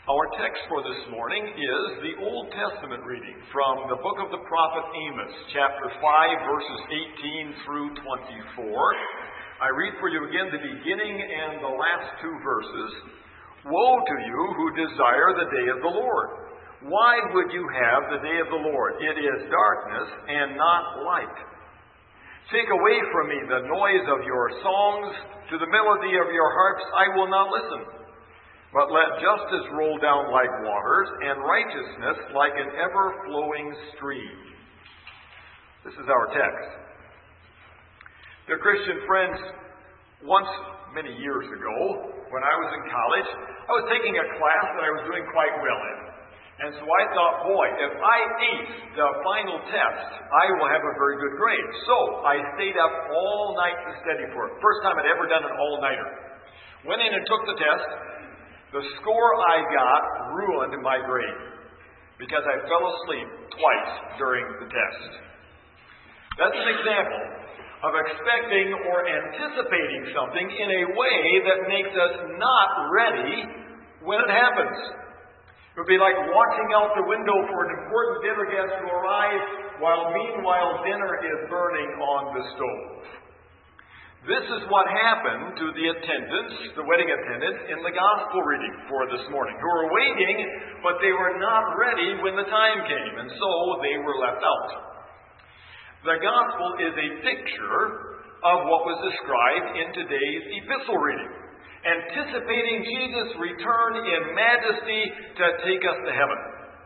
Our text for this morning is the Old Testament reading from the book of the prophet Amos, chapter 5, verses 18 through 24. I read for you again the beginning and the last two verses. Woe to you who desire the day of the Lord. Why would you have the day of the Lord? It is darkness and not light. Take away from me the noise of your songs. To the melody of your harps I will not listen. But let justice roll down like waters, and righteousness like an ever-flowing stream. This is our text. Dear Christian friends, once, many years ago, when I was in college, I was taking a class that I was doing quite well in. And so I thought, boy, if I ace the final test, I will have a very good grade. So I stayed up all night to study for it. First time I'd ever done an all-nighter. Went in and took the test. The score I got ruined my grade because I fell asleep twice during the test. That's an example of expecting or anticipating something in a way that makes us not ready when it happens. It would be like watching out the window for an important dinner guest to arrive while meanwhile dinner is burning on the stove. This is what happened to the attendants, the wedding attendants, in the gospel reading for this morning, who were waiting, but they were not ready when the time came, and so they were left out. The gospel is a picture of what was described in today's epistle reading, anticipating Jesus' return in majesty to take us to heaven.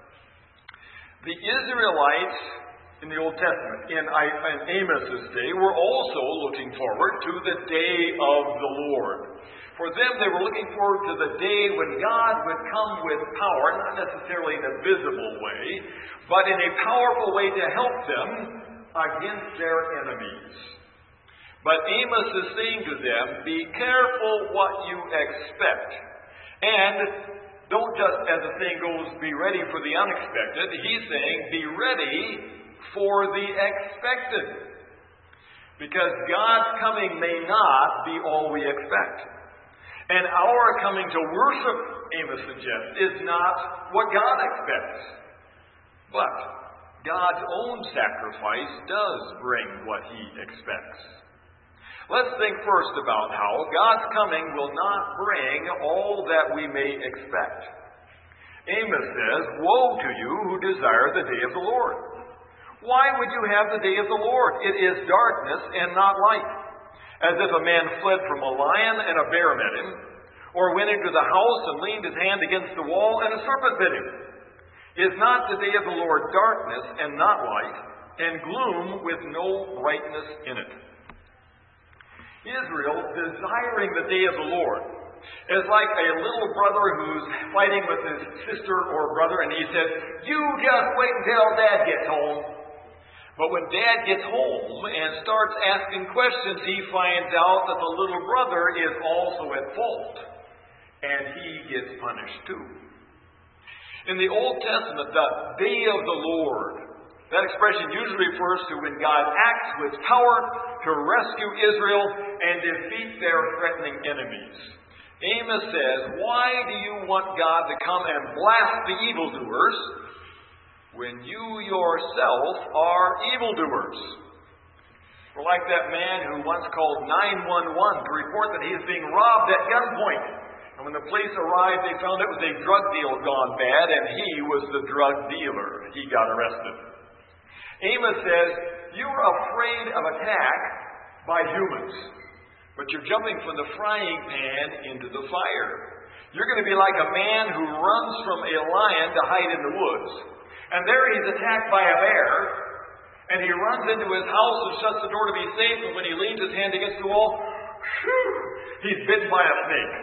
The Israelites in the Old Testament, in Amos' day, were also looking forward to the day of the Lord. For them, they were looking forward to the day when God would come with power, not necessarily in a visible way, but in a powerful way to help them against their enemies. But Amos is saying to them, be careful what you expect. And don't just, as the saying goes, be ready for the unexpected. He's saying, be ready for the expected. Because God's coming may not be all we expect. And our coming to worship, Amos suggests, is not what God expects. But God's own sacrifice does bring what He expects. Let's think first about how God's coming will not bring all that we may expect. Amos says, woe to you who desire the day of the Lord. Why would you have the day of the Lord? It is darkness and not light. As if a man fled from a lion and a bear met him, or went into the house and leaned his hand against the wall and a serpent bit him. Is not the day of the Lord darkness and not light, and gloom with no brightness in it? Israel, desiring the day of the Lord, is like a little brother who's fighting with his sister or brother, and he says, you just wait until Dad gets home. But when Dad gets home and starts asking questions, he finds out that the little brother is also at fault. And he gets punished too. In the Old Testament, the day of the Lord, that expression usually refers to when God acts with power to rescue Israel and defeat their threatening enemies. Amos says, why do you want God to come and blast the evildoers when you yourself are evildoers? We're like that man who once called 911 to report that he is being robbed at gunpoint. And when the police arrived, they found it was a drug deal gone bad, and he was the drug dealer. He got arrested. Amos says, you're afraid of attack by humans, but you're jumping from the frying pan into the fire. You're going to be like a man who runs from a lion to hide in the woods. And there he's attacked by a bear, and he runs into his house and shuts the door to be safe, and when he leans his hand against the wall, he's bitten by a snake.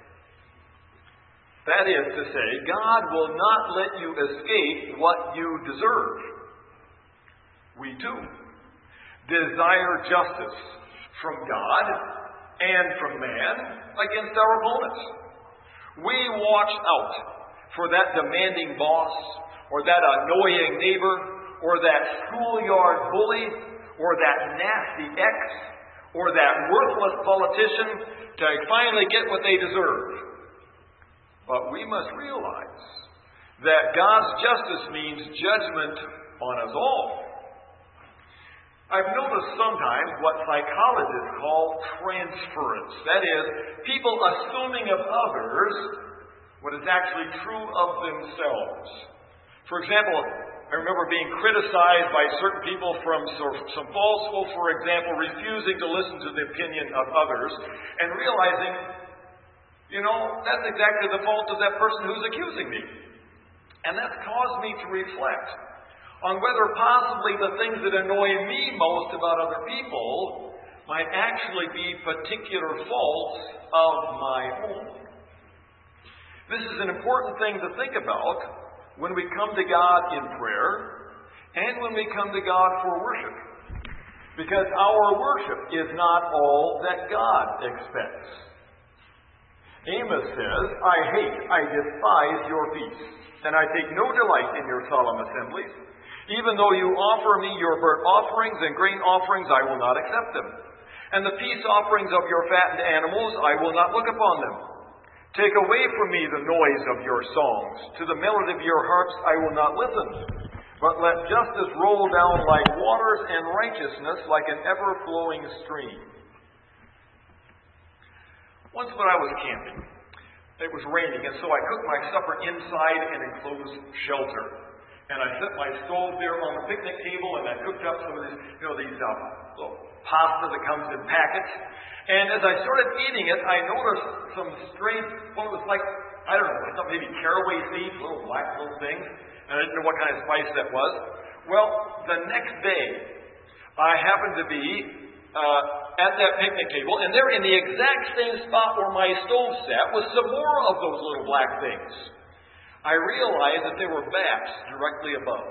That is to say, God will not let you escape what you deserve. We too desire justice from God and from man against our opponents. We watch out for that demanding boss, or that annoying neighbor, or that schoolyard bully, or that nasty ex, or that worthless politician to finally get what they deserve. But we must realize that God's justice means judgment on us all. I've noticed sometimes what psychologists call transference. That is, people assuming of others what is actually true of themselves. For example, I remember being criticized by certain people from some falsehood, for example, refusing to listen to the opinion of others, and realizing, that's exactly the fault of that person who's accusing me. And that's caused me to reflect on whether possibly the things that annoy me most about other people might actually be particular faults of my own. This is an important thing to think about when we come to God in prayer and when we come to God for worship. Because our worship is not all that God expects. Amos says, I despise your feasts, and I take no delight in your solemn assemblies. Even though you offer me your burnt offerings and grain offerings, I will not accept them. And the peace offerings of your fattened animals, I will not look upon them. Take away from me the noise of your songs. To the melody of your harps I will not listen. But let justice roll down like waters and righteousness like an ever-flowing stream. Once when I was camping, it was raining, and so I cooked my supper inside an enclosed shelter. And I set my stove there on the picnic table, and I cooked up some of these, these little pasta that comes in packets. And as I started eating it, I noticed some strange, it was like, I thought maybe caraway seeds, little black little things. And I didn't know what kind of spice that was. Well, the next day, I happened to be at that picnic table, and there in the exact same spot where my stove sat was some more of those little black things. I realized that there were bats directly above.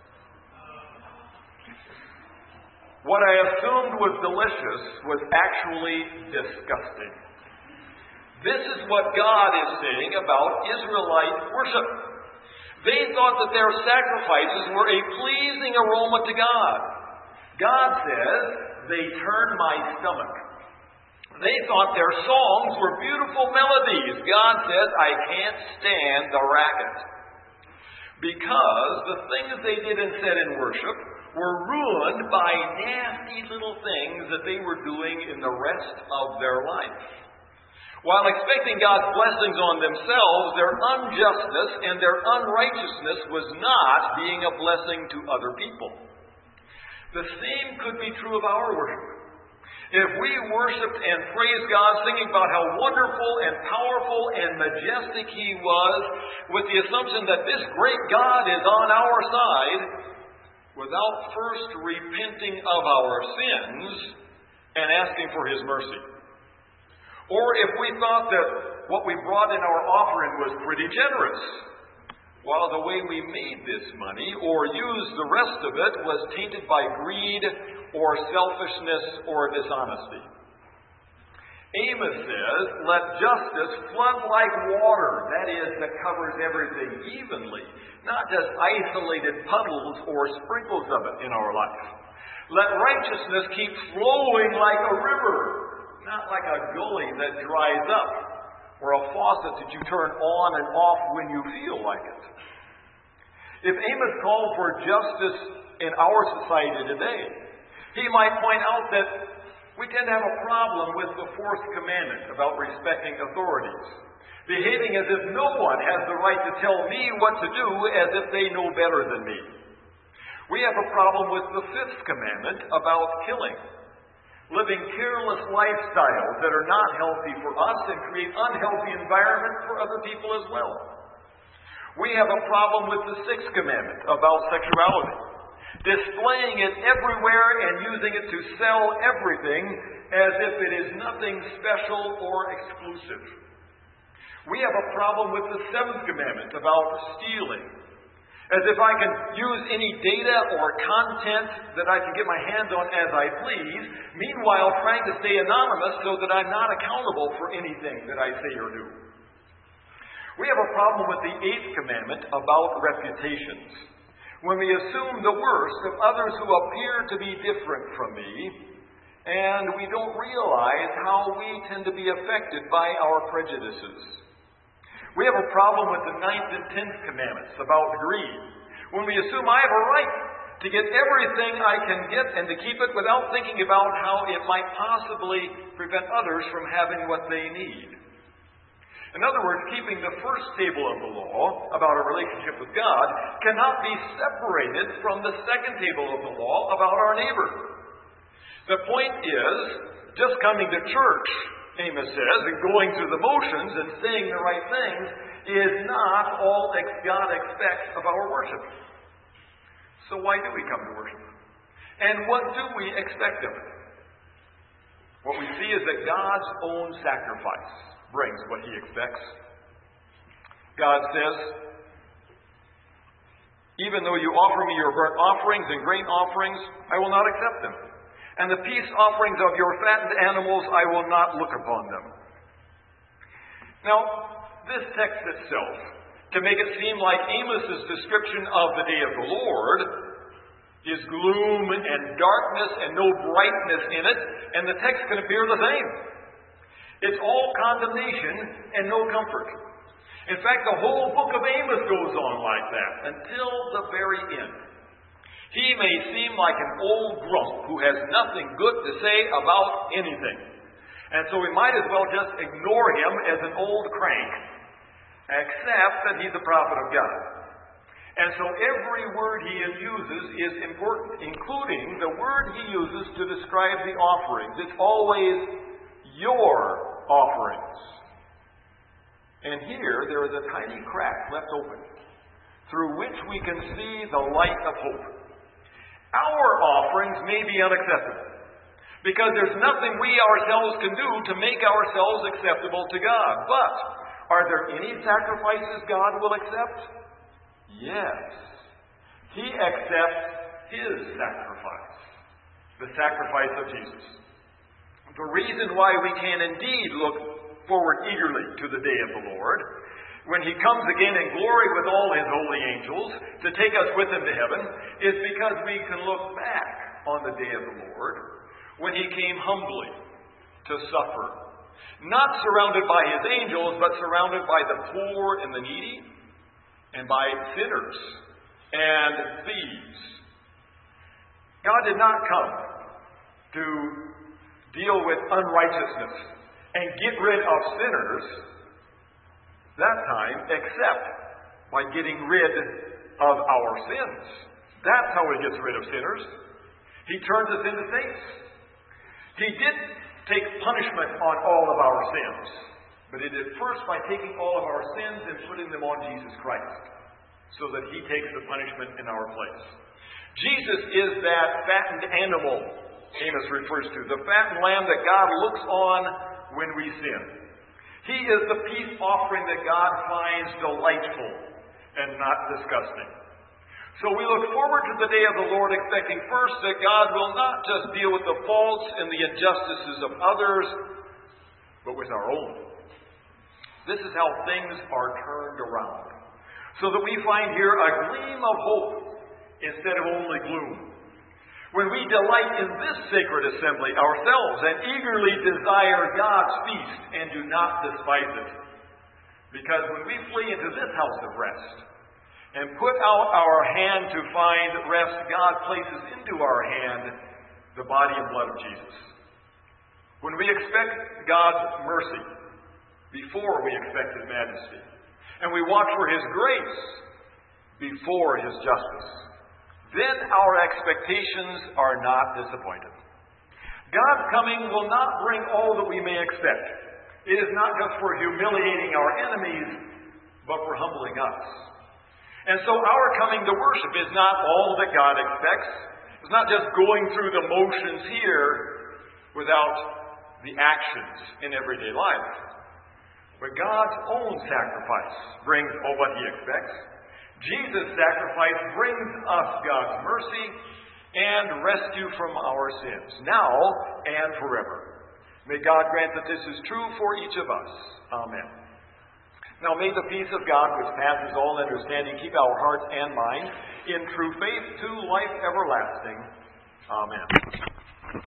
What I assumed was delicious was actually disgusting. This is what God is saying about Israelite worship. They thought that their sacrifices were a pleasing aroma to God. God says, they turn my stomach. They thought their songs were beautiful melodies. God says, I can't stand the racket. Because the things they did and said in worship were ruined by nasty little things that they were doing in the rest of their life. While expecting God's blessings on themselves, their unjustness and their unrighteousness was not being a blessing to other people. The same could be true of our worship. If we worshiped and praised God, singing about how wonderful and powerful and majestic He was, with the assumption that this great God is on our side, without first repenting of our sins and asking for His mercy. Or if we thought that what we brought in our offering was pretty generous, while the way we made this money or used the rest of it was tainted by greed or selfishness or dishonesty. Amos says, let justice flood like water, that is, that covers everything evenly, not just isolated puddles or sprinkles of it in our life. Let righteousness keep flowing like a river, not like a gully that dries up, or a faucet that you turn on and off when you feel like it. If Amos called for justice in our society today, he might point out that we tend to have a problem with the fourth commandment about respecting authorities, behaving as if no one has the right to tell me what to do as if they know better than me. We have a problem with the fifth commandment about killing, living careless lifestyles that are not healthy for us and create unhealthy environments for other people as well. We have a problem with the sixth commandment about sexuality, displaying it everywhere and using it to sell everything as if it is nothing special or exclusive. We have a problem with the seventh commandment about stealing, as if I can use any data or content that I can get my hands on as I please, meanwhile trying to stay anonymous so that I'm not accountable for anything that I say or do. We have a problem with the eighth commandment about reputations, when we assume the worst of others who appear to be different from me, and we don't realize how we tend to be affected by our prejudices. We have a problem with the 9th and 10th commandments about greed, when we assume I have a right to get everything I can get and to keep it without thinking about how it might possibly prevent others from having what they need. In other words, keeping the first table of the law about our relationship with God cannot be separated from the second table of the law about our neighbor. The point is, just coming to church, Amos says, and going through the motions and saying the right things is not all God expects of our worship. So why do we come to worship? And what do we expect of it? What we see is that God's own sacrifice brings what He expects. God says, even though you offer me your burnt offerings and grain offerings, I will not accept them. And the peace offerings of your fattened animals, I will not look upon them. Now, this text itself, to make it seem like Amos's description of the day of the Lord, is gloom and darkness and no brightness in it, and the text can appear the same. It's all condemnation and no comfort. In fact, the whole book of Amos goes on like that until the very end. He may seem like an old grump who has nothing good to say about anything. And so we might as well just ignore him as an old crank, except that he's a prophet of God. And so every word he uses is important, including the word he uses to describe the offerings. It's always your offerings. And here there is a tiny crack left open through which we can see the light of hope. Our offerings may be unacceptable because there's nothing we ourselves can do to make ourselves acceptable to God. But are there any sacrifices God will accept? Yes. He accepts His sacrifice, the sacrifice of Jesus. The reason why we can indeed look forward eagerly to the day of the Lord, when He comes again in glory with all His holy angels to take us with Him to heaven, is because we can look back on the day of the Lord when He came humbly to suffer, not surrounded by His angels, but surrounded by the poor and the needy, and by sinners and thieves. God did not come to deal with unrighteousness and get rid of sinners that time, except by getting rid of our sins. That's how He gets rid of sinners. He turns us into saints. He did take punishment on all of our sins, but He did first by taking all of our sins and putting them on Jesus Christ, so that He takes the punishment in our place. Jesus is that fattened animal Amos refers to, the fattened lamb that God looks on when we sin. He is the peace offering that God finds delightful and not disgusting. So we look forward to the day of the Lord expecting first that God will not just deal with the faults and the injustices of others, but with our own. This is how things are turned around, so that we find here a gleam of hope instead of only gloom. When we delight in this sacred assembly ourselves and eagerly desire God's feast and do not despise it. Because when we flee into this house of rest and put out our hand to find rest, God places into our hand the body and blood of Jesus. When we expect God's mercy before we expect His majesty, and we watch for His grace before His justice, then our expectations are not disappointed. God's coming will not bring all that we may expect. It is not just for humiliating our enemies, but for humbling us. And so our coming to worship is not all that God expects. It's not just going through the motions here without the actions in everyday life. But God's own sacrifice brings all what He expects. Jesus' sacrifice brings us God's mercy and rescue from our sins, now and forever. May God grant that this is true for each of us. Amen. Now may the peace of God, which passes all understanding, keep our hearts and minds in true faith to life everlasting. Amen.